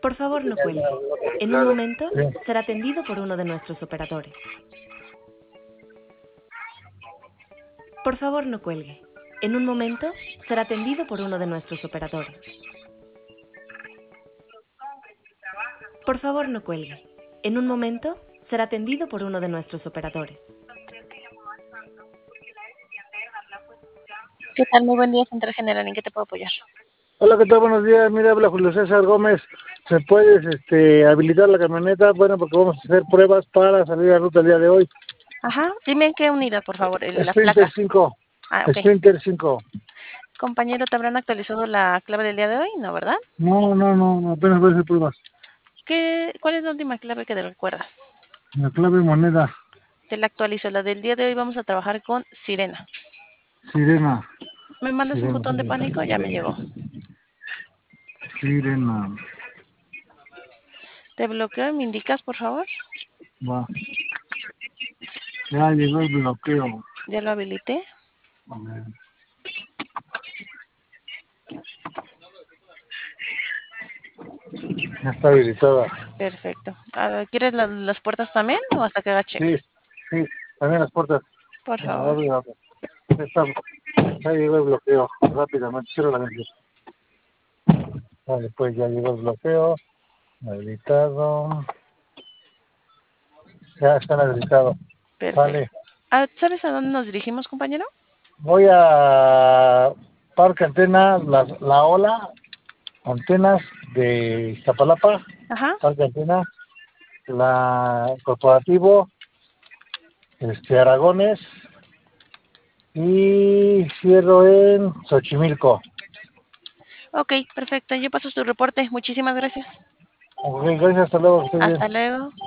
Por favor, no cuelgue. En un momento Sí. será atendido por uno de nuestros operadores. Por favor, no cuelgue. En un momento será atendido por uno de nuestros operadores. Por favor, no cuelgue. En un momento será atendido por uno de nuestros operadores. ¿Qué tal? Muy buen día, Central General. ¿En qué te puedo apoyar? Hola, ¿qué tal? Buenos días. Mira, habla Julio César Gómez. ¿Se puede habilitar la camioneta? Bueno, porque vamos a hacer pruebas para salir a ruta el día de hoy. Ajá. Dime en qué unidad, por favor, las Sprinter placas. 5. Ah, ok. Sprinter 5. Compañero, ¿te habrán actualizado la clave del día de hoy? ¿No, verdad? No, apenas voy a hacer pruebas. ¿Cuál es la última clave que te recuerdas? La clave moneda. Te la actualizo. La del día de hoy vamos a trabajar con Sirena. Sirena. ¿Me mandas un Sirena. botón de pánico? Ya me llegó. Sirena. ¿Te bloqueo y me indicas, por favor? Va. Ya llegó el bloqueo. Ya lo habilité. A ver. Ya está habilitada. Perfecto. ¿Quieres las puertas también o hasta que haga check? Sí. También las puertas. Por favor. Ya llegó el bloqueo. Rápidamente. Cierra la mente. Vale, pues ya llegó el bloqueo. Habilitado. Ya están habilitados. Perfecto. Vale. ¿Sabes a dónde nos dirigimos, compañero? Voy a Parque Antena, la Ola, Antenas de Iztapalapa, Ajá. Parque Antena, la Corporativo, Aragones y cierro en Xochimilco. Ok, perfecto. Yo paso tu reporte. Muchísimas gracias. Ok, gracias, hasta luego, que estés bien. Hasta luego.